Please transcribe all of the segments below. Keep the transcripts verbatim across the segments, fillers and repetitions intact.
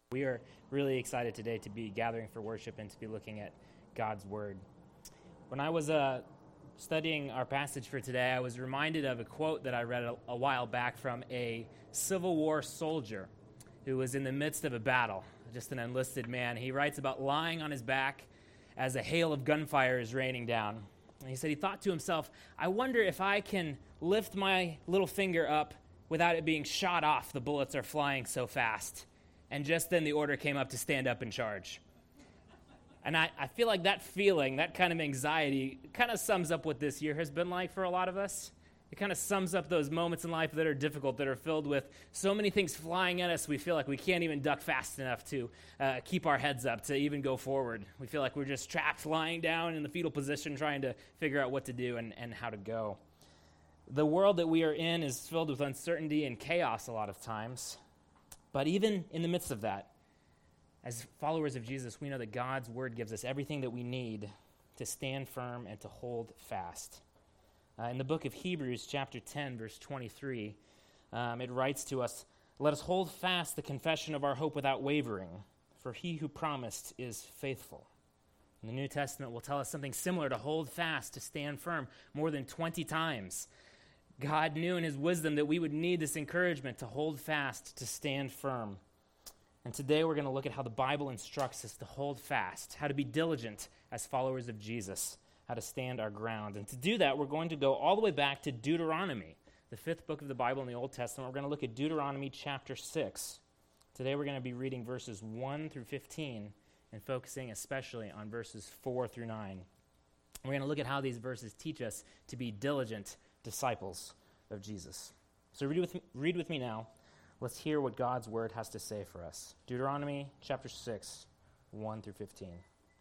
We are really excited today to be gathering for worship and to be looking at God's Word. When I was uh, studying our passage for today, I was reminded of a quote that I read a, a while back from a Civil War soldier who was in the midst of a battle, just an enlisted man. He writes about lying on his back as a hail of gunfire is raining down. And he said he thought to himself, I wonder if I can lift my little finger up without it being shot off. The bullets are flying so fast. And just then the order came up to stand up and charge. And I, I feel like that feeling, that kind of anxiety, kind of sums up what this year has been like for a lot of us. It kind of sums up those moments in life that are difficult, that are filled with so many things flying at us, we feel like we can't even duck fast enough to uh, keep our heads up, to even go forward. We feel like we're just trapped lying down in the fetal position trying to figure out what to do and, and how to go. The world that we are in is filled with uncertainty and chaos a lot of times. But even in the midst of that, as followers of Jesus, we know that God's Word gives us everything that we need to stand firm and to hold fast. Uh, in the book of Hebrews, chapter ten, verse twenty-three, um, it writes to us, "Let us hold fast the confession of our hope without wavering, for he who promised is faithful." And the New Testament will tell us something similar, to hold fast, to stand firm, more than twenty times. God knew in his wisdom that we would need this encouragement to hold fast, to stand firm. And today we're going to look at how the Bible instructs us to hold fast, how to be diligent as followers of Jesus, how to stand our ground. And to do that, we're going to go all the way back to Deuteronomy, the fifth book of the Bible in the Old Testament. We're going to look at Deuteronomy chapter six. Today we're going to be reading verses one through fifteen and focusing especially on verses four through nine. We're going to look at how these verses teach us to be diligent disciples of Jesus. So read with me, read with me now. Let's hear what God's Word has to say for us. Deuteronomy chapter six, one through fifteen.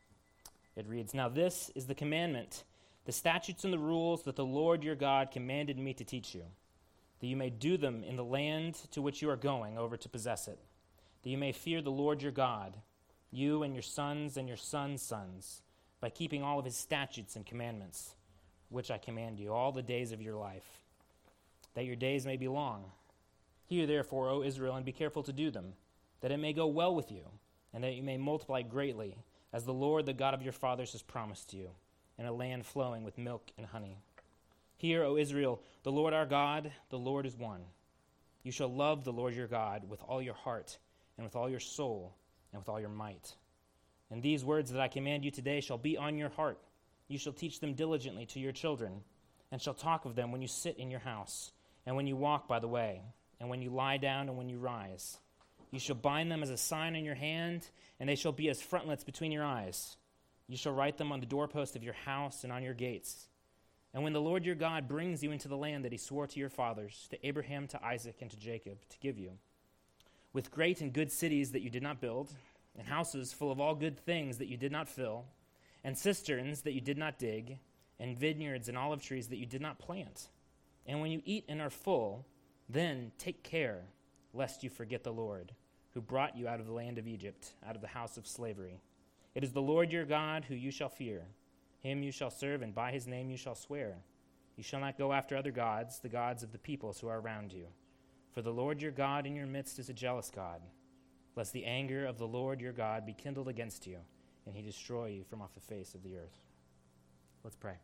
It reads, "Now this is the commandment, the statutes and the rules that the Lord your God commanded me to teach you, that you may do them in the land to which you are going over to possess it, that you may fear the Lord your God, you and your sons and your sons' sons, by keeping all of his statutes and commandments, which I command you, all the days of your life, that your days may be long. Hear therefore, O Israel, and be careful to do them, that it may go well with you, and that you may multiply greatly, as the Lord, the God of your fathers, has promised you, in a land flowing with milk and honey. Hear, O Israel, the Lord our God, the Lord is one. You shall love the Lord your God with all your heart, and with all your soul, and with all your might. And these words that I command you today shall be on your heart. You shall teach them diligently to your children, and shall talk of them when you sit in your house, and when you walk by the way, and when you lie down and when you rise. You shall bind them as a sign on your hand, and they shall be as frontlets between your eyes. You shall write them on the doorpost of your house and on your gates. And when the Lord your God brings you into the land that he swore to your fathers, to Abraham, to Isaac, and to Jacob, to give you, with great and good cities that you did not build, and houses full of all good things that you did not fill, and cisterns that you did not dig, and vineyards and olive trees that you did not plant. And when you eat and are full, then take care lest you forget the Lord, who brought you out of the land of Egypt, out of the house of slavery. It is the Lord your God who you shall fear. Him you shall serve, and by his name you shall swear. You shall not go after other gods, the gods of the peoples who are around you. For the Lord your God in your midst is a jealous God, lest the anger of the Lord your God be kindled against you, and he destroy you from off the face of the earth." Let's pray.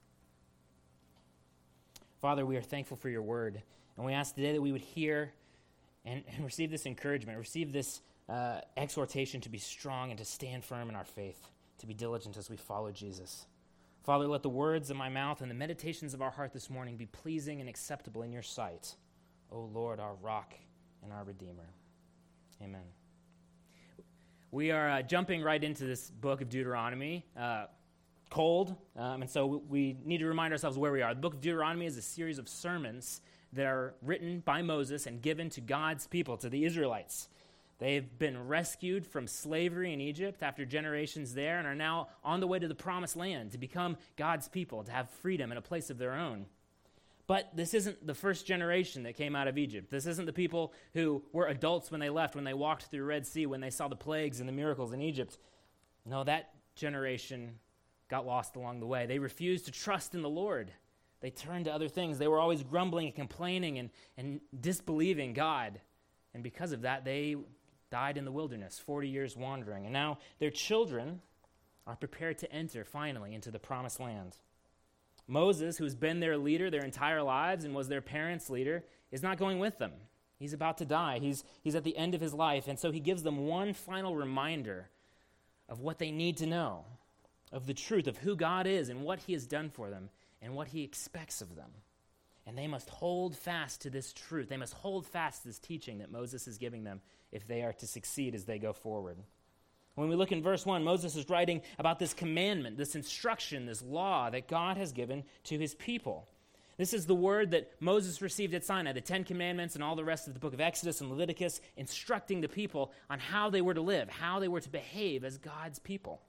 Father, we are thankful for your word, and we ask today that we would hear and, and receive this encouragement, receive this uh, exhortation to be strong and to stand firm in our faith, to be diligent as we follow Jesus. Father, let the words of my mouth and the meditations of our heart this morning be pleasing and acceptable in your sight, O Lord, our rock and our Redeemer. Amen. We are uh, jumping right into this book of Deuteronomy, uh, cold, um, and so we need to remind ourselves where we are. The book of Deuteronomy is a series of sermons that are written by Moses and given to God's people, to the Israelites. They've been rescued from slavery in Egypt after generations there and are now on the way to the promised land to become God's people, to have freedom and a place of their own. But this isn't the first generation that came out of Egypt. This isn't the people who were adults when they left, when they walked through the Red Sea, when they saw the plagues and the miracles in Egypt. No, that generation got lost along the way. They refused to trust in the Lord. They turned to other things. They were always grumbling and complaining and, and disbelieving God. And because of that, they died in the wilderness, forty years wandering. And now their children are prepared to enter, finally, into the promised land. Moses, who's been their leader their entire lives and was their parents' leader, is not going with them. He's about to die. He's, he's at the end of his life, and so he gives them one final reminder of what they need to know, of the truth of who God is and what he has done for them and what he expects of them. And they must hold fast to this truth. They must hold fast to this teaching that Moses is giving them if they are to succeed as they go forward. When we look in verse one, Moses is writing about this commandment, this instruction, this law that God has given to his people. This is the word that Moses received at Sinai, the Ten Commandments and all the rest of the book of Exodus and Leviticus, instructing the people on how they were to live, how they were to behave as God's people.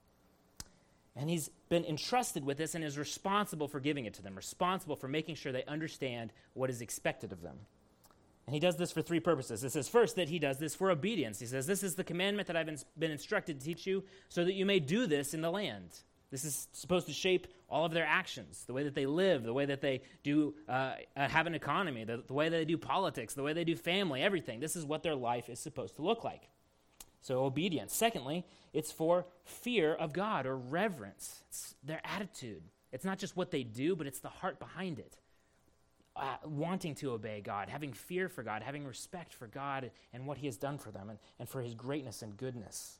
And he's been entrusted with this and is responsible for giving it to them, responsible for making sure they understand what is expected of them. And he does this for three purposes. It says first that he does this for obedience. He says, this is the commandment that I've been instructed to teach you so that you may do this in the land. This is supposed to shape all of their actions, the way that they live, the way that they do uh, have an economy, the, the way that they do politics, the way they do family, everything. This is what their life is supposed to look like. So obedience. Secondly, it's for fear of God or reverence. It's their attitude. It's not just what they do, but it's the heart behind it. Uh, wanting to obey God, having fear for God, having respect for God and what he has done for them and, and for his greatness and goodness.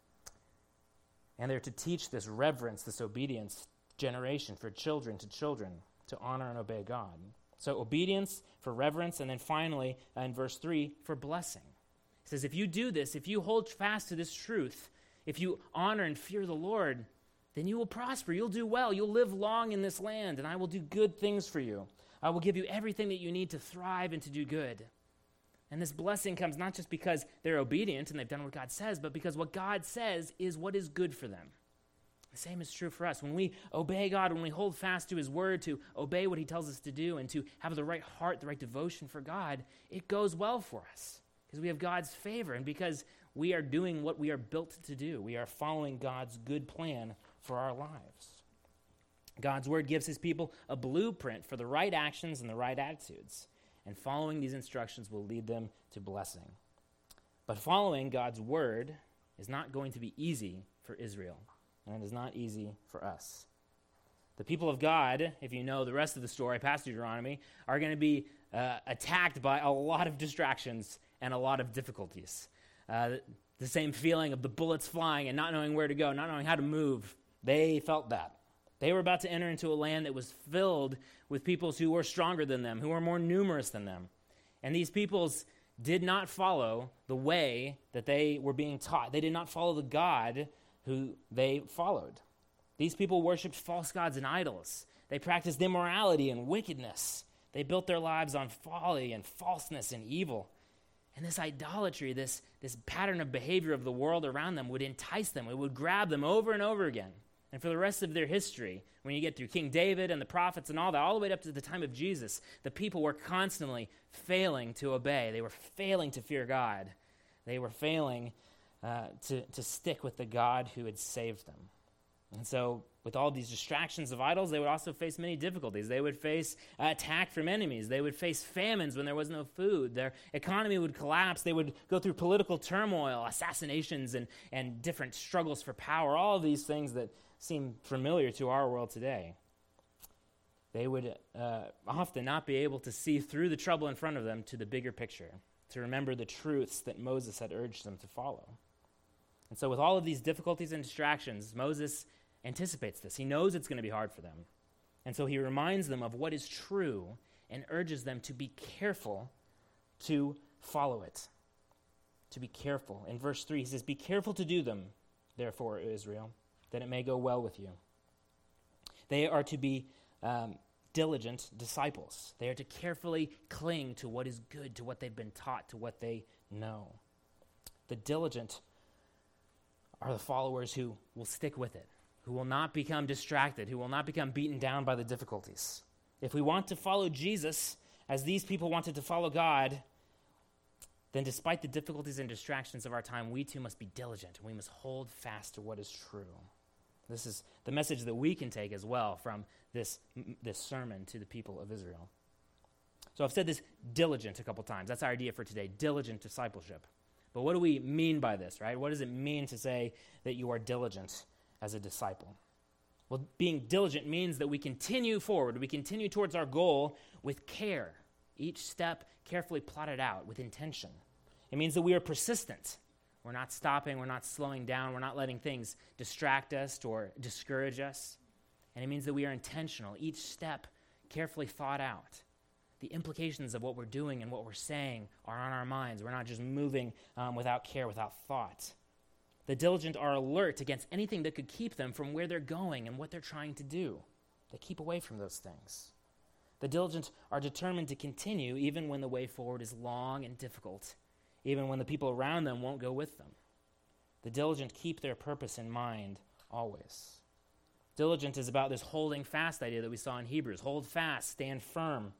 And they're to teach this reverence, this obedience generation for children to children to honor and obey God. So obedience for reverence, and then finally, uh, in verse three, for blessing. He says, if you do this, if you hold fast to this truth, if you honor and fear the Lord, then you will prosper, you'll do well, you'll live long in this land, and I will do good things for you. I will give you everything that you need to thrive and to do good. And this blessing comes not just because they're obedient and they've done what God says, but because what God says is what is good for them. The same is true for us. When we obey God, when we hold fast to his word, to obey what he tells us to do, and to have the right heart, the right devotion for God, it goes well for us because we have God's favor and because we are doing what we are built to do. We are following God's good plan for our lives. God's word gives his people a blueprint for the right actions and the right attitudes. And following these instructions will lead them to blessing. But following God's word is not going to be easy for Israel. And it is not easy for us. The people of God, if you know the rest of the story past Deuteronomy, are going to be uh, attacked by a lot of distractions and a lot of difficulties. Uh, the same feeling of the bullets flying and not knowing where to go, not knowing how to move. They felt that. They were about to enter into a land that was filled with peoples who were stronger than them, who were more numerous than them. And these peoples did not follow the way that they were being taught. They did not follow the God who they followed. These people worshiped false gods and idols. They practiced immorality and wickedness. They built their lives on folly and falseness and evil. And this idolatry, this, this pattern of behavior of the world around them would entice them. It would grab them over and over again. And for the rest of their history, when you get through King David and the prophets and all that, all the way up to the time of Jesus, the people were constantly failing to obey. They were failing to fear God. They were failing uh, to, to stick with the God who had saved them. And so with all these distractions of idols, they would also face many difficulties. They would face uh, attack from enemies. They would face famines when there was no food. Their economy would collapse. They would go through political turmoil, assassinations, and, and different struggles for power, all of these things that seem familiar to our world today. They would uh, often not be able to see through the trouble in front of them to the bigger picture, to remember the truths that Moses had urged them to follow. And so with all of these difficulties and distractions, Moses anticipates this. He knows it's going to be hard for them. And so he reminds them of what is true and urges them to be careful to follow it. To be careful. In verse three, he says, "Be careful to do them, therefore, Israel, that it may go well with you." They are to be um, diligent disciples. They are to carefully cling to what is good, to what they've been taught, to what they know. The diligent are the followers who will stick with it, who will not become distracted, who will not become beaten down by the difficulties. If we want to follow Jesus, as these people wanted to follow God, then despite the difficulties and distractions of our time, we too must be diligent. We must hold fast to what is true. This is the message that we can take as well from this, this sermon to the people of Israel. So I've said this diligent a couple times. That's our idea for today, diligent discipleship. But what do we mean by this, right? What does it mean to say that you are diligent as a disciple? Well, being diligent means that we continue forward. We continue towards our goal with care. Each step carefully plotted out with intention. It means that we are persistent. We're not stopping. We're not slowing down. We're not letting things distract us or discourage us. And it means that we are intentional. Each step carefully thought out. The implications of what we're doing and what we're saying are on our minds. We're not just moving um, without care, without thought. The diligent are alert against anything that could keep them from where they're going and what they're trying to do. They keep away from those things. The diligent are determined to continue even when the way forward is long and difficult, even when the people around them won't go with them. The diligent keep their purpose in mind always. Diligent is about this holding fast idea that we saw in Hebrews. Hold fast, stand firm.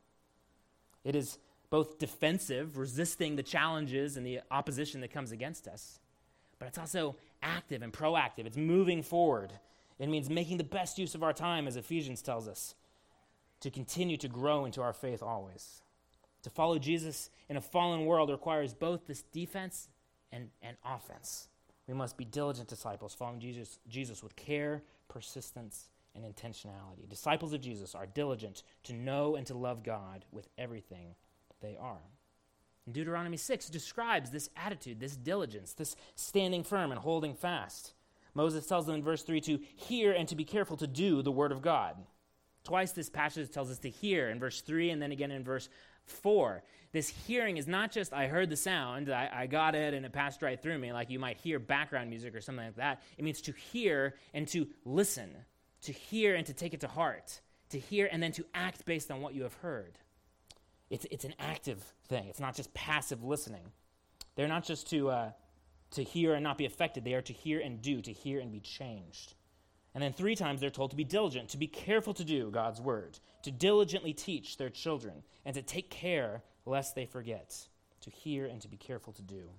It is both defensive, resisting the challenges and the opposition that comes against us, but it's also active and proactive. It's moving forward. It means making the best use of our time, as Ephesians tells us, to continue to grow into our faith always. To follow Jesus in a fallen world requires both this defense and, and offense. We must be diligent disciples, following Jesus, Jesus with care, persistence, and intentionality. Disciples of Jesus are diligent to know and to love God with everything they are. And Deuteronomy six describes this attitude, this diligence, this standing firm and holding fast. Moses tells them in verse three to hear and to be careful to do the word of God. Twice this passage tells us to hear in verse three and then again in verse four. This hearing is not just, I heard the sound, I, I got it, and it passed right through me, like you might hear background music or something like that. It means to hear and to listen. To hear and to take it to heart, to hear and then to act based on what you have heard. It's it's an active thing. It's not just passive listening. They're not just to uh, to hear and not be affected. They are to hear and do, to hear and be changed. And then three times they're told to be diligent, to be careful to do God's word, to diligently teach their children, and to take care lest they forget, to hear and to be careful to do.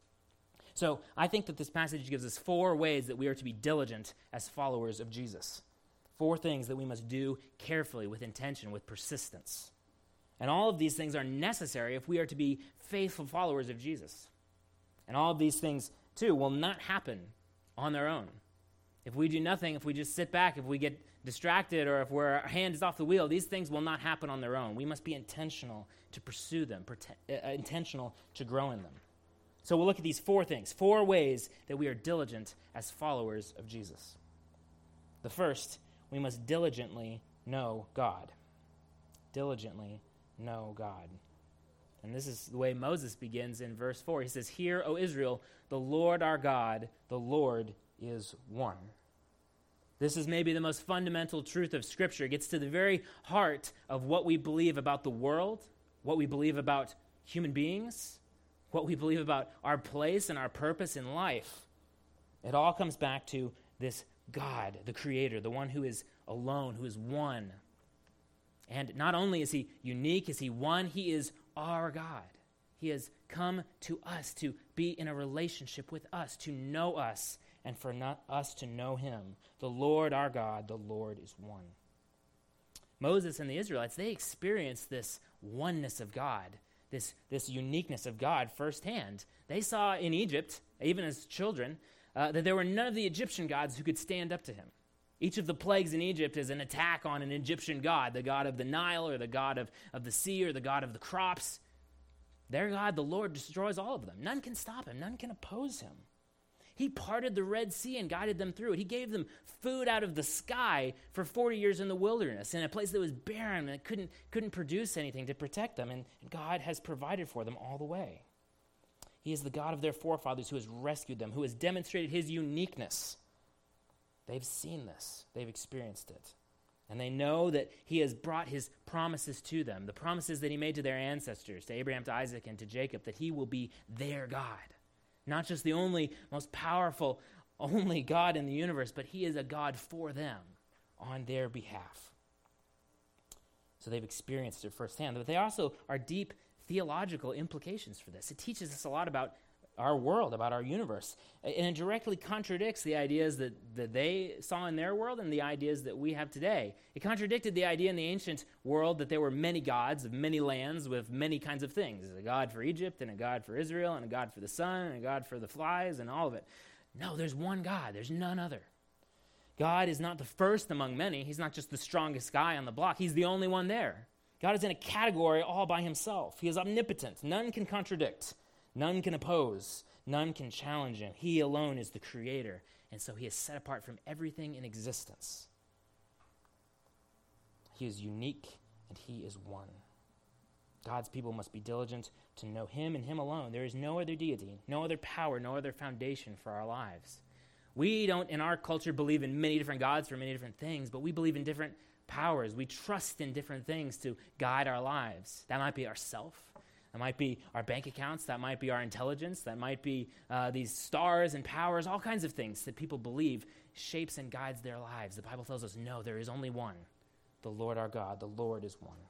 So I think that this passage gives us four ways that we are to be diligent as followers of Jesus. Four things that we must do carefully, with intention, with persistence. And all of these things are necessary if we are to be faithful followers of Jesus. And all of these things, too, will not happen on their own. If we do nothing, if we just sit back, if we get distracted, or if we're, our hand is off the wheel, these things will not happen on their own. We must be intentional to pursue them, prote- uh, intentional to grow in them. So we'll look at these four things, four ways that we are diligent as followers of Jesus. The first, we must diligently know God. Diligently know God. And this is the way Moses begins in verse four. He says, "Hear, O Israel, the Lord our God, the Lord is one." This is maybe the most fundamental truth of Scripture. It gets to the very heart of what we believe about the world, what we believe about human beings, what we believe about our place and our purpose in life. It all comes back to this God, the Creator, the one who is alone, who is one. And not only is he unique, is he one, he is our God. He has come to us to be in a relationship with us, to know us, and for not us to know him. The Lord our God, the Lord is one. Moses and the Israelites, they experienced this oneness of God, this, this uniqueness of God firsthand. They saw in Egypt, even as children, uh, that there were none of the Egyptian gods who could stand up to him. Each of the plagues in Egypt is an attack on an Egyptian god, the god of the Nile or the god of, of the sea or the god of the crops. Their God, the Lord, destroys all of them. None can stop him. None can oppose him. He parted the Red Sea and guided them through it. He gave them food out of the sky for forty years in the wilderness, in a place that was barren and couldn't, couldn't produce anything to protect them. And God has provided for them all the way. He is the God of their forefathers who has rescued them, who has demonstrated his uniqueness. They've seen this. They've experienced it. And they know that he has brought his promises to them, the promises that he made to their ancestors, to Abraham, to Isaac, and to Jacob, that he will be their God. Not just the only, most powerful, only God in the universe, but he is a God for them on their behalf. So they've experienced it firsthand. But they also are deep theological implications for this. It teaches us a lot about our world, about our universe. And it directly contradicts the ideas that, that they saw in their world and the ideas that we have today. It contradicted the idea in the ancient world that there were many gods of many lands with many kinds of things. There's a god for Egypt and a god for Israel and a god for the sun and a god for the flies and all of it. No, there's one God. There's none other. God is not the first among many. He's not just the strongest guy on the block. He's the only one there. God is in a category all by himself. He is omnipotent. None can contradict. None can oppose. None can challenge him. He alone is the creator, and so he is set apart from everything in existence. He is unique, and he is one. God's people must be diligent to know him and him alone. There is no other deity, no other power, no other foundation for our lives. We don't, in our culture, believe in many different gods for many different things, but we believe in different powers. We trust in different things to guide our lives. That might be ourself. That might be our bank accounts. That might be our intelligence. That might be uh, these stars and powers, all kinds of things that people believe shapes and guides their lives. The Bible tells us, no, there is only one, the Lord our God. The Lord is one.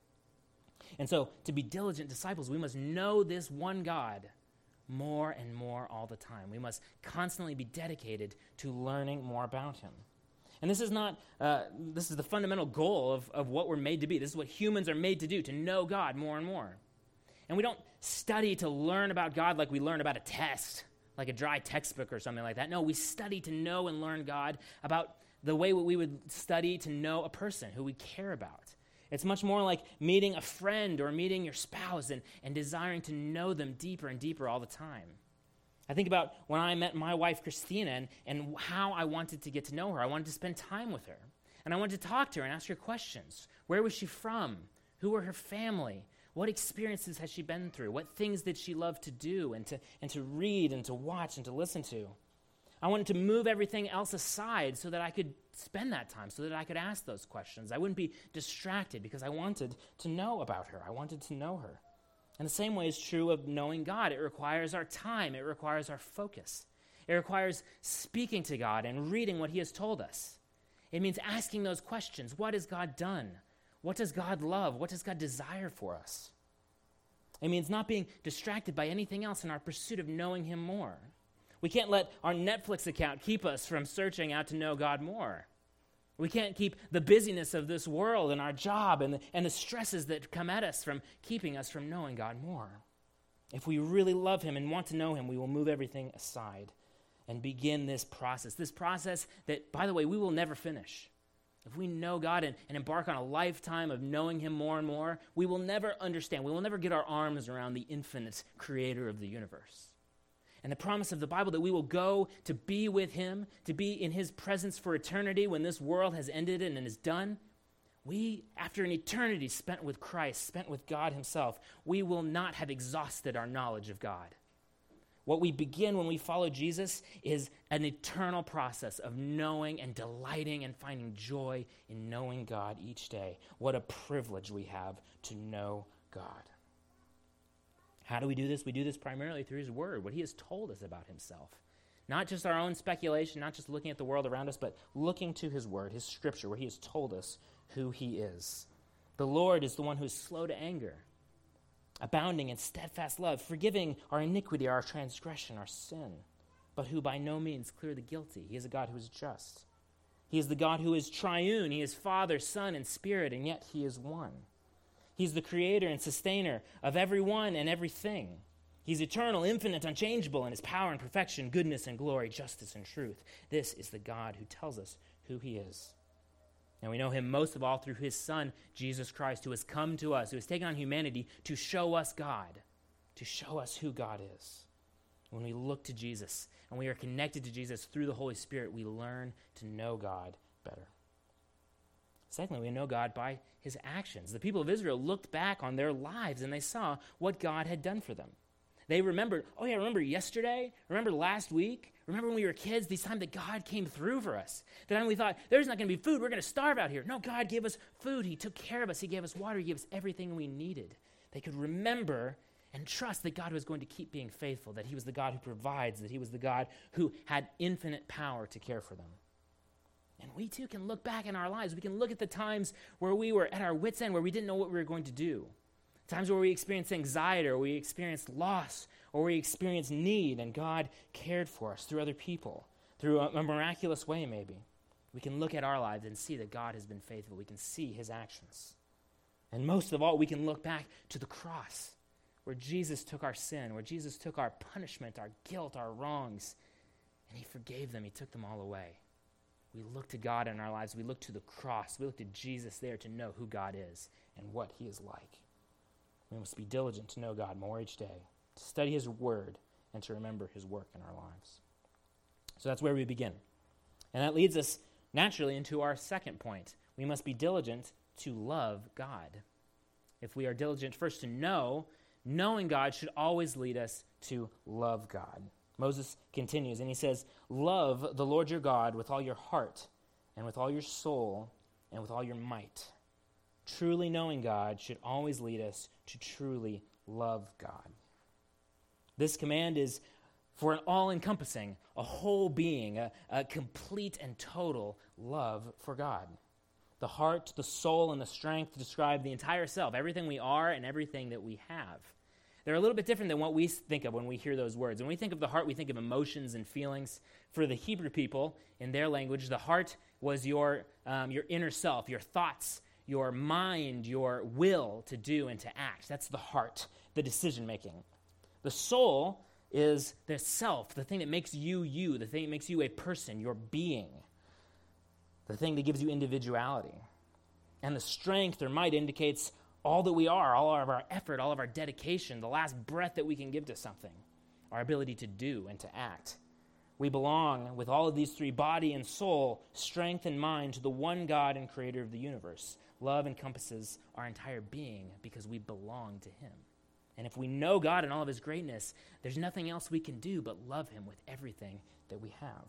And so, to be diligent disciples, we must know this one God more and more all the time. We must constantly be dedicated to learning more about him. And this is not, uh, this is the fundamental goal of, of what we're made to be. This is what humans are made to do, to know God more and more. And we don't study to learn about God like we learn about a test, like a dry textbook or something like that. No, we study to know and learn God about the way we would study to know a person who we care about. It's much more like meeting a friend or meeting your spouse and, and desiring to know them deeper and deeper all the time. I think about when I met my wife, Christina, and, and how I wanted to get to know her. I wanted to spend time with her. And I wanted to talk to her and ask her questions. Where was she from? Who were her family? What experiences has she been through? What things did she love to do and to, and to read and to watch and to listen to? I wanted to move everything else aside so that I could spend that time, so that I could ask those questions. I wouldn't be distracted because I wanted to know about her. I wanted to know her. And the same way is true of knowing God. It requires our time. It requires our focus. It requires speaking to God and reading what he has told us. It means asking those questions. What has God done? What does God love? What does God desire for us? It means not being distracted by anything else in our pursuit of knowing him more. We can't let our Netflix account keep us from searching out to know God more. We can't keep the busyness of this world and our job and the, and the stresses that come at us from keeping us from knowing God more. If we really love him and want to know him, we will move everything aside and begin this process. This process that, by the way, we will never finish. If we know God and, and embark on a lifetime of knowing him more and more, we will never understand. We will never get our arms around the infinite creator of the universe. And the promise of the Bible that we will go to be with him, to be in his presence for eternity when this world has ended and is done. We, after an eternity spent with Christ, spent with God himself, we will not have exhausted our knowledge of God. What we begin when we follow Jesus is an eternal process of knowing and delighting and finding joy in knowing God each day. What a privilege we have to know God. How do we do this? We do this primarily through his word, what he has told us about himself. Not just our own speculation, not just looking at the world around us, but looking to his word, his scripture, where he has told us who he is. The Lord is the one who is slow to anger, abounding in steadfast love, forgiving our iniquity, our transgression, our sin, but who by no means clear the guilty. He is a God who is just. He is the God who is triune. He is Father, Son, and Spirit, and yet he is one. He's the creator and sustainer of everyone and everything. He's eternal, infinite, unchangeable in his power and perfection, goodness and glory, justice and truth. This is the God who tells us who he is. And we know him most of all through his Son, Jesus Christ, who has come to us, who has taken on humanity to show us God, to show us who God is. When we look to Jesus and we are connected to Jesus through the Holy Spirit, we learn to know God better. Secondly, we know God by his actions. The people of Israel looked back on their lives and they saw what God had done for them. They remembered, oh yeah, remember yesterday? Remember last week? Remember when we were kids, this time that God came through for us? The time we thought, there's not going to be food, we're going to starve out here. No, God gave us food. He took care of us. He gave us water. He gave us everything we needed. They could remember and trust that God was going to keep being faithful, that he was the God who provides, that he was the God who had infinite power to care for them. And we too can look back in our lives. We can look at the times where we were at our wits' end, where we didn't know what we were going to do. Times where we experience anxiety, or we experience loss, or we experience need, and God cared for us through other people, through a, a miraculous way maybe. We can look at our lives and see that God has been faithful. We can see his actions. And most of all, we can look back to the cross, where Jesus took our sin, where Jesus took our punishment, our guilt, our wrongs, and he forgave them. He took them all away. We look to God in our lives. We look to the cross. We look to Jesus there to know who God is and what he is like. We must be diligent to know God more each day, to study his word, and to remember his work in our lives. So that's where we begin. And that leads us naturally into our second point. We must be diligent to love God. If we are diligent first to know, knowing God should always lead us to love God. Moses continues, and he says, "Love the Lord your God with all your heart, and with all your soul, and with all your might." Truly knowing God should always lead us to truly love God. This command is for an all-encompassing, a whole being, a, a complete and total love for God. The heart, the soul, and the strength describe the entire self, everything we are and everything that we have. They're a little bit different than what we think of when we hear those words. When we think of the heart, we think of emotions and feelings. For the Hebrew people, in their language, the heart was your, um, your inner self, your thoughts, your mind, your will to do and to act. That's the heart, the decision-making. The soul is the self, the thing that makes you you, the thing that makes you a person, your being, the thing that gives you individuality. And the strength or might indicates all that we are, all of our effort, all of our dedication, the last breath that we can give to something, our ability to do and to act. We belong with all of these three, body and soul, strength and mind, to the one God and creator of the universe. Love encompasses our entire being because we belong to him. And if we know God and all of his greatness, there's nothing else we can do but love him with everything that we have.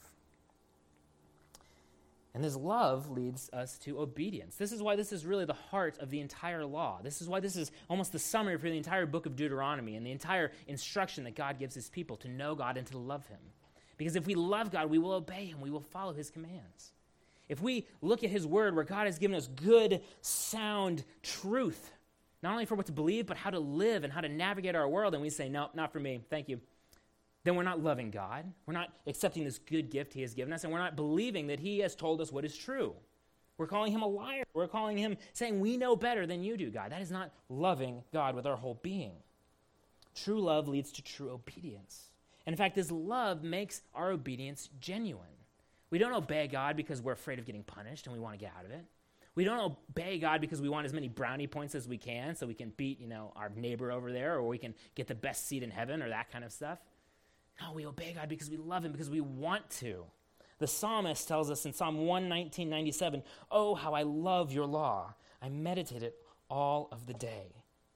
And this love leads us to obedience. This is why this is really the heart of the entire law. This is why this is almost the summary for the entire book of Deuteronomy and the entire instruction that God gives his people to know God and to love him. Because if we love God, we will obey him. We will follow his commands. If we look at his word where God has given us good, sound truth, not only for what to believe, but how to live and how to navigate our world, and we say, no, not for me, thank you, then we're not loving God. We're not accepting this good gift he has given us, and we're not believing that he has told us what is true. We're calling him a liar. We're calling him saying, we know better than you do, God. That is not loving God with our whole being. True love leads to true obedience. And in fact, this love makes our obedience genuine. We don't obey God because we're afraid of getting punished and we want to get out of it. We don't obey God because we want as many brownie points as we can so we can beat, you know, our neighbor over there, or we can get the best seat in heaven or that kind of stuff. No, we obey God because we love him, because we want to. The psalmist tells us in Psalm one nineteen ninety-seven, "Oh, how I love your law. I meditate it all of the day."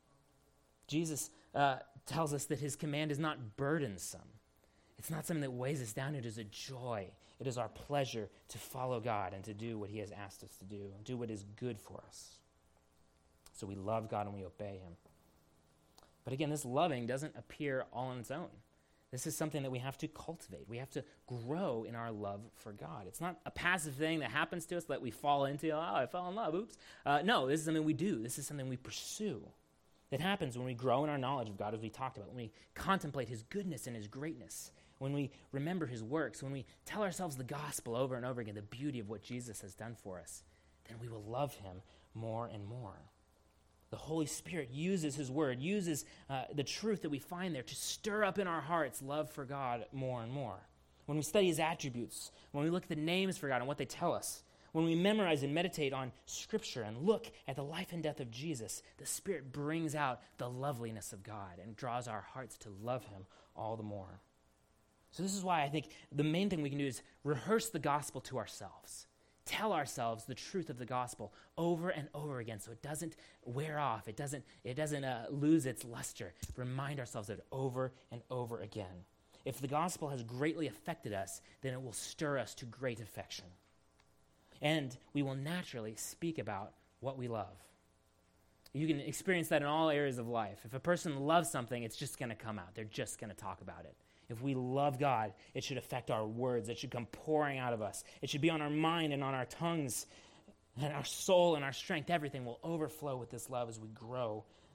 Jesus uh, tells us that his command is not burdensome. It's not something that weighs us down. It is a joy. It is our pleasure to follow God and to do what he has asked us to do, and do what is good for us. So we love God and we obey him. But again, this loving doesn't appear all on its own. This is something that we have to cultivate. We have to grow in our love for God. It's not a passive thing that happens to us that we fall into. Oh, I fell in love, oops. Uh, no, this is something we do. This is something we pursue. It happens when we grow in our knowledge of God, as we talked about, when we contemplate his goodness and his greatness, when we remember his works, when we tell ourselves the gospel over and over again, the beauty of what Jesus has done for us, then we will love him more and more. The Holy Spirit uses his word, uses uh, the truth that we find there to stir up in our hearts love for God more and more. When we study his attributes, when we look at the names for God and what they tell us, when we memorize and meditate on Scripture and look at the life and death of Jesus, the Spirit brings out the loveliness of God and draws our hearts to love him all the more. So this is why I think the main thing we can do is rehearse the gospel to ourselves. Tell ourselves the truth of the gospel over and over again so it doesn't wear off, it doesn't, it doesn't uh, lose its luster. Remind ourselves of it over and over again. If the gospel has greatly affected us, then it will stir us to great affection. And we will naturally speak about what we love. You can experience that in all areas of life. If a person loves something, it's just going to come out. They're just going to talk about it. If we love God, it should affect our words. It should come pouring out of us. It should be on our mind and on our tongues, and our soul and our strength. Everything will overflow with this love as we grow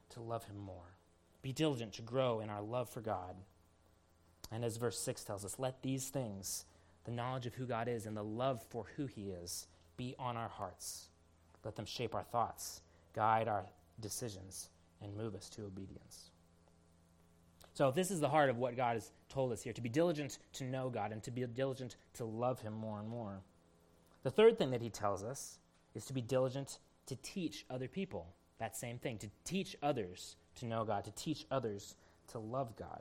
to love him more. Be diligent to grow in our love for God. And as verse six tells us, let these things, the knowledge of who God is and the love for who he is, be on our hearts. Let them shape our thoughts, guide our decisions, and move us to obedience. So this is the heart of what God has told us here, to be diligent to know God and to be diligent to love him more and more. The third thing that he tells us is to be diligent to teach other people. That same thing, to teach others to know God, to teach others to love God.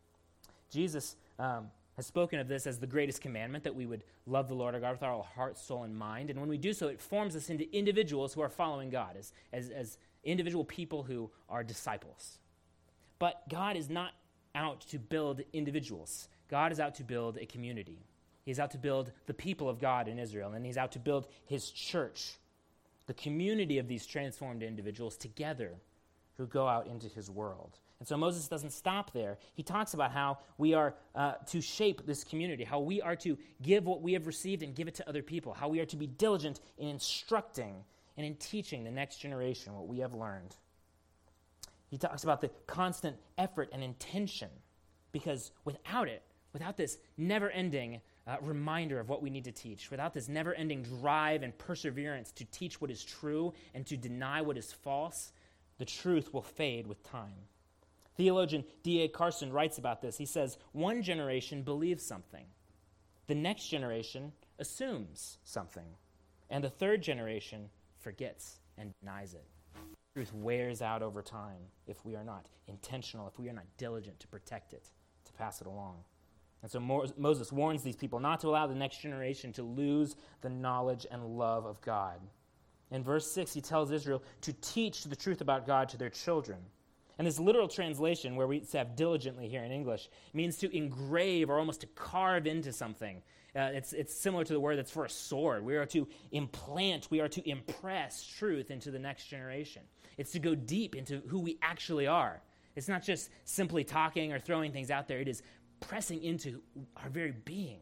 Jesus um, has spoken of this as the greatest commandment, that we would love the Lord our God with our heart, soul, and mind. And when we do so, it forms us into individuals who are following God, as, as, as individual people who are disciples. But God is not out to build individuals. God is out to build a community. He's out to build the people of God in Israel, and he's out to build his church, the community of these transformed individuals together who go out into his world. And so Moses doesn't stop there. He talks about how we are uh, to shape this community, how we are to give what we have received and give it to other people, how we are to be diligent in instructing and in teaching the next generation what we have learned. He talks about the constant effort and intention, because without it, without this never-ending uh, reminder of what we need to teach, without this never-ending drive and perseverance to teach what is true and to deny what is false, the truth will fade with time. Theologian D A Carson writes about this. He says, one generation believes something. The next generation assumes something. And the third generation forgets and denies it. Truth wears out over time if we are not intentional, if we are not diligent to protect it, to pass it along. And so Mo- Moses warns these people not to allow the next generation to lose the knowledge and love of God. In verse six, he tells Israel to teach the truth about God to their children. And this literal translation, where we have diligently here in English, means to engrave or almost to carve into something. Uh, it's, it's similar to the word that's for a sword. We are to implant, we are to impress truth into the next generation. It's to go deep into who we actually are. It's not just simply talking or throwing things out there. It is pressing into our very being.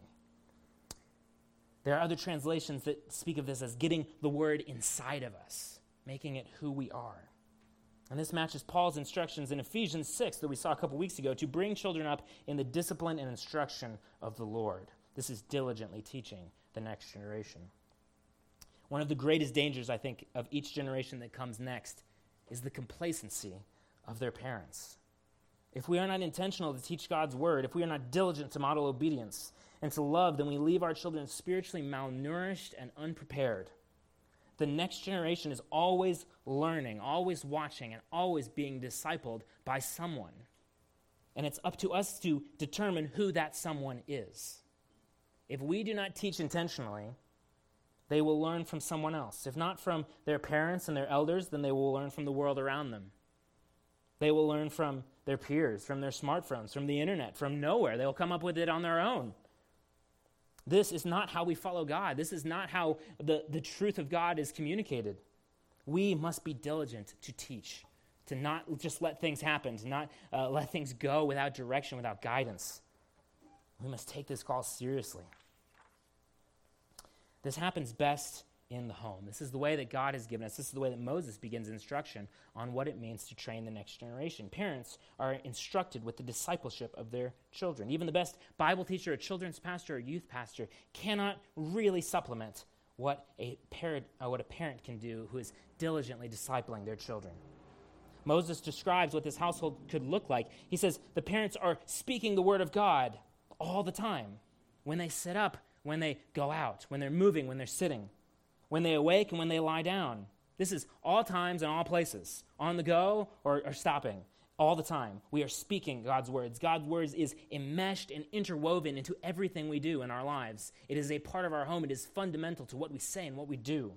There are other translations that speak of this as getting the word inside of us, making it who we are. And this matches Paul's instructions in Ephesians six that we saw a couple weeks ago, to bring children up in the discipline and instruction of the Lord. This is diligently teaching the next generation. One of the greatest dangers, I think, of each generation that comes next is the complacency of their parents. If we are not intentional to teach God's word, if we are not diligent to model obedience and to love, then we leave our children spiritually malnourished and unprepared. The next generation is always learning, always watching, and always being discipled by someone. And it's up to us to determine who that someone is. If we do not teach intentionally, they will learn from someone else. If not from their parents and their elders, then they will learn from the world around them. They will learn from their peers, from their smartphones, from the internet, from nowhere. They will come up with it on their own. This is not how we follow God. This is not how the, the truth of God is communicated. We must be diligent to teach, to not just let things happen, to not uh, let things go without direction, without guidance. We must take this call seriously. This happens best in the home. This is the way that God has given us. This is the way that Moses begins instruction on what it means to train the next generation. Parents are instructed with the discipleship of their children. Even the best Bible teacher, a children's pastor, or youth pastor cannot really supplement what a parent, uh, what a parent can do who is diligently discipling their children. Moses describes what this household could look like. He says the parents are speaking the word of God all the time. When they sit up, when they go out, when they're moving, when they're sitting, when they awake and when they lie down. This is all times and all places, on the go or, or stopping, all the time. We are speaking God's words. God's words is enmeshed and interwoven into everything we do in our lives. It is a part of our home. It is fundamental to what we say and what we do.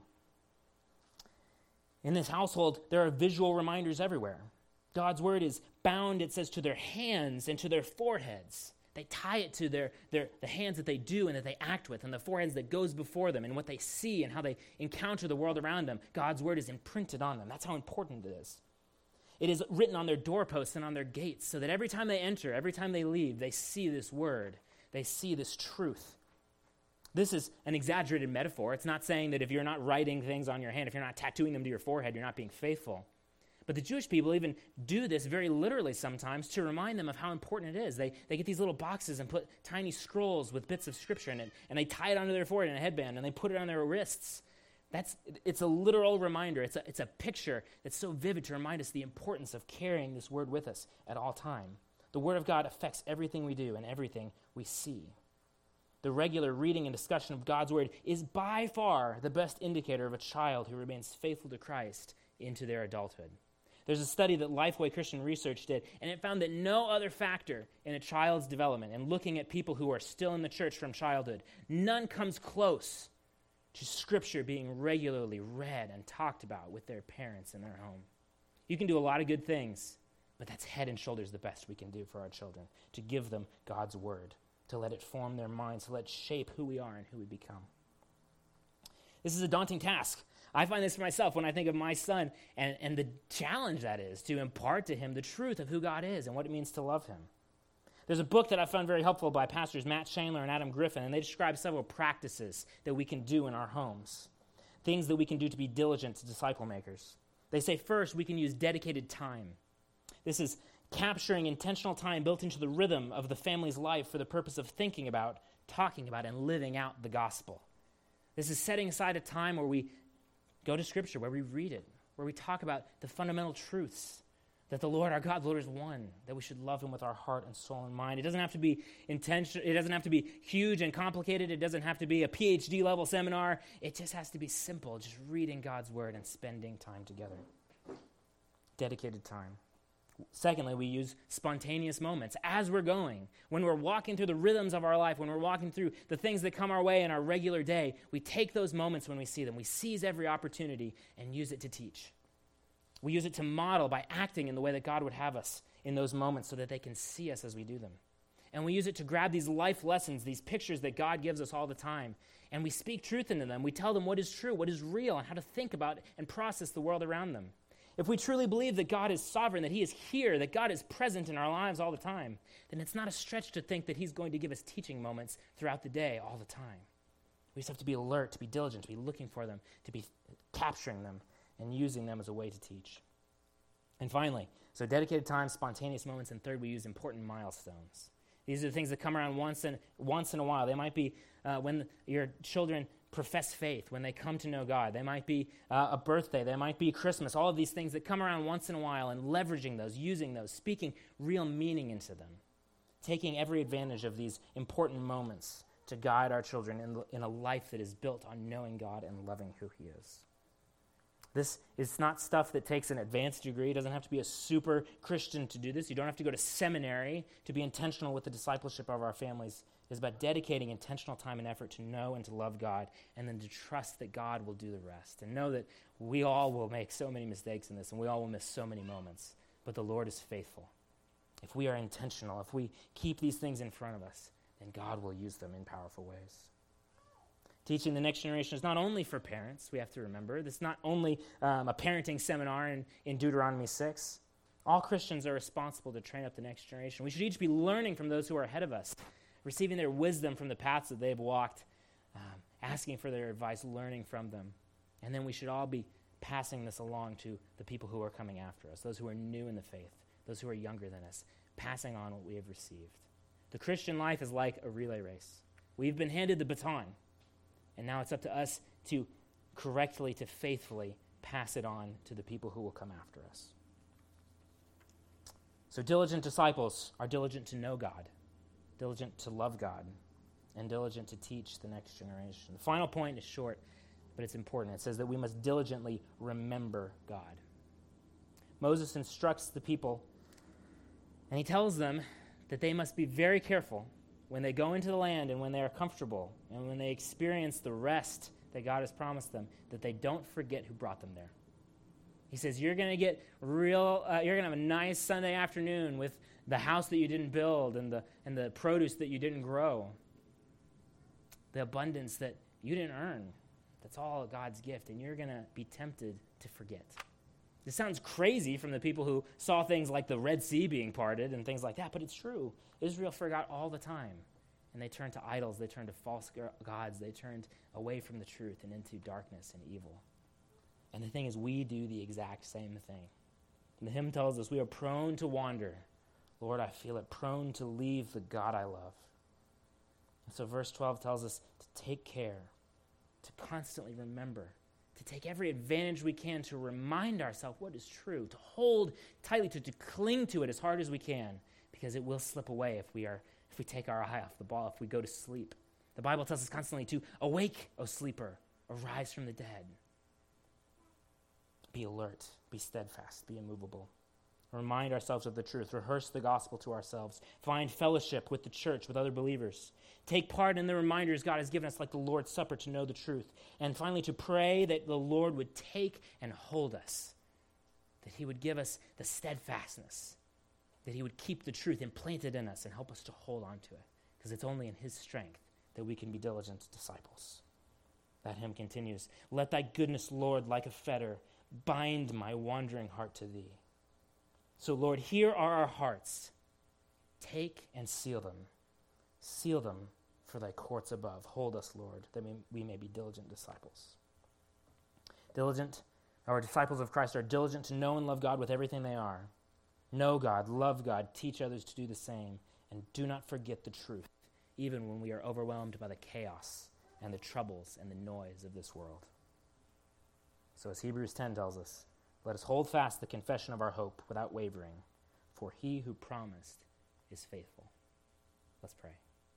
In this household, there are visual reminders everywhere. God's word is bound, it says, to their hands and to their foreheads. They tie it to their, their the hands that they do and that they act with, and the foreheads that goes before them, and what they see and how they encounter the world around them. God's word is imprinted on them. That's how important it is. It is written on their doorposts and on their gates, so that every time they enter, every time they leave, they see this word. They see this truth. This is an exaggerated metaphor. It's not saying that if you're not writing things on your hand, if you're not tattooing them to your forehead, you're not being faithful. But the Jewish people even do this very literally sometimes to remind them of how important it is. They, they get these little boxes and put tiny scrolls with bits of scripture in it, and they tie it onto their forehead in a headband, and they put it on their wrists. That's, it's a literal reminder. It's a, it's a picture that's so vivid to remind us the importance of carrying this word with us at all time. The word of God affects everything we do and everything we see. The regular reading and discussion of God's word is by far the best indicator of a child who remains faithful to Christ into their adulthood. There's a study that Lifeway Christian Research did, and it found that no other factor in a child's development, and looking at people who are still in the church from childhood, none comes close to Scripture being regularly read and talked about with their parents in their home. You can do a lot of good things, but that's head and shoulders the best we can do for our children, to give them God's word, to let it form their minds, to let it shape who we are and who we become. This is a daunting task. I find this for myself when I think of my son and, and the challenge that is to impart to him the truth of who God is and what it means to love him. There's a book that I found very helpful by pastors Matt Chandler and Adam Griffin, and they describe several practices that we can do in our homes, things that we can do to be diligent disciple makers. They say first, we can use dedicated time. This is capturing intentional time built into the rhythm of the family's life for the purpose of thinking about, talking about, and living out the gospel. This is setting aside a time where we go to Scripture, where we read it, where we talk about the fundamental truths, that the Lord, our God, the Lord is one, that we should love him with our heart and soul and mind. It doesn't have to be intention. It doesn't have to be huge and complicated. It doesn't have to be a P H D level seminar. It just has to be simple, just reading God's word and spending time together. Dedicated time. Secondly, we use spontaneous moments as we're going. When we're walking through the rhythms of our life, when we're walking through the things that come our way in our regular day, we take those moments when we see them. We seize every opportunity and use it to teach. We use it to model by acting in the way that God would have us in those moments so that they can see us as we do them. And we use it to grab these life lessons, these pictures that God gives us all the time, and we speak truth into them. We tell them what is true, what is real, and how to think about and process the world around them. If we truly believe that God is sovereign, that he is here, that God is present in our lives all the time, then it's not a stretch to think that he's going to give us teaching moments throughout the day all the time. We just have to be alert, to be diligent, to be looking for them, to be capturing them and using them as a way to teach. And finally, so dedicated time, spontaneous moments, and third, we use important milestones. These are the things that come around once in, once in a while. They might be uh, when your children profess faith, when they come to know God. They might be uh, a birthday. They might be Christmas. All of these things that come around once in a while, and leveraging those, using those, speaking real meaning into them, taking every advantage of these important moments to guide our children in, in a life that is built on knowing God and loving who he is. This is not stuff that takes an advanced degree. It doesn't have to be a super Christian to do this. You don't have to go to seminary to be intentional with the discipleship of our families. It's about dedicating intentional time and effort to know and to love God, and then to trust that God will do the rest. And know that we all will make so many mistakes in this, and we all will miss so many moments. But the Lord is faithful. If we are intentional, if we keep these things in front of us, then God will use them in powerful ways. Teaching the next generation is not only for parents, we have to remember. This is not only um, a parenting seminar in, in Deuteronomy six. All Christians are responsible to train up the next generation. We should each be learning from those who are ahead of us, receiving their wisdom from the paths that they've walked, um, asking for their advice, learning from them. And then we should all be passing this along to the people who are coming after us, those who are new in the faith, those who are younger than us, passing on what we have received. The Christian life is like a relay race. We've been handed the baton, and now it's up to us to correctly, to faithfully pass it on to the people who will come after us. So diligent disciples are diligent to know God, diligent to love God, and diligent to teach the next generation. The final point is short, but it's important. It says that we must diligently remember God. Moses instructs the people, and he tells them that they must be very careful when they go into the land and when they are comfortable and when they experience the rest that God has promised them, that they don't forget who brought them there. He says, you're going to get real, uh, you're going to have a nice Sunday afternoon with the house that you didn't build and the and the produce that you didn't grow, the abundance that you didn't earn. That's all God's gift, and you're going to be tempted to forget. This sounds crazy from the people who saw things like the Red Sea being parted and things like that, but it's true. Israel forgot all the time, and they turned to idols, they turned to false gods, they turned away from the truth and into darkness and evil. And the thing is, we do the exact same thing. And the hymn tells us we are prone to wander. Lord, I feel it, prone to leave the God I love. And so verse twelve tells us to take care, to constantly remember, to take every advantage we can to remind ourselves what is true, to hold tightly, to, to cling to it as hard as we can, because it will slip away if we are if we take our eye off the ball, if we go to sleep. The Bible tells us constantly to awake, O sleeper, arise from the dead. Be alert, be steadfast, be immovable. Remind ourselves of the truth, rehearse the gospel to ourselves, find fellowship with the church, with other believers. Take part in the reminders God has given us, like the Lord's Supper, to know the truth. And finally, to pray that the Lord would take and hold us, that he would give us the steadfastness, that he would keep the truth implanted in us and help us to hold on to it, because it's only in his strength that we can be diligent disciples. That hymn continues, let thy goodness, Lord, like a fetter, bind my wandering heart to thee. So, Lord, here are our hearts. Take and seal them. Seal them for thy courts above. Hold us, Lord, that we may be diligent disciples. Diligent, our disciples of Christ are diligent to know and love God with everything they are. Know God, love God, teach others to do the same, and do not forget the truth, even when we are overwhelmed by the chaos and the troubles and the noise of this world. So as Hebrews ten tells us, let us hold fast the confession of our hope without wavering, for he who promised is faithful. Let's pray.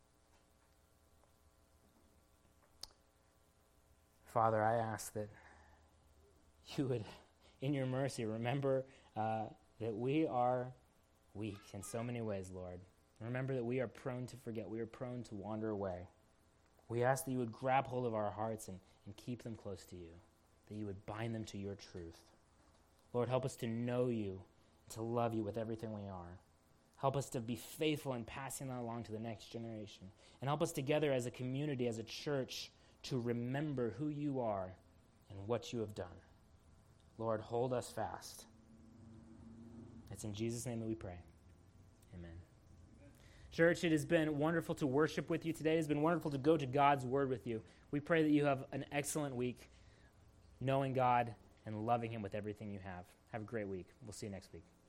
Father, I ask that you would, in your mercy, remember uh, that we are weak in so many ways, Lord. Remember that we are prone to forget. We are prone to wander away. We ask that you would grab hold of our hearts and, and keep them close to you, that you would bind them to your truth. Lord, help us to know you, to love you with everything we are. Help us to be faithful in passing that along to the next generation. And help us together as a community, as a church, to remember who you are and what you have done. Lord, hold us fast. It's in Jesus' name that we pray. Amen. Church, it has been wonderful to worship with you today. It's been wonderful to go to God's word with you. We pray that you have an excellent week knowing God and loving him with everything you have. Have a great week. We'll see you next week.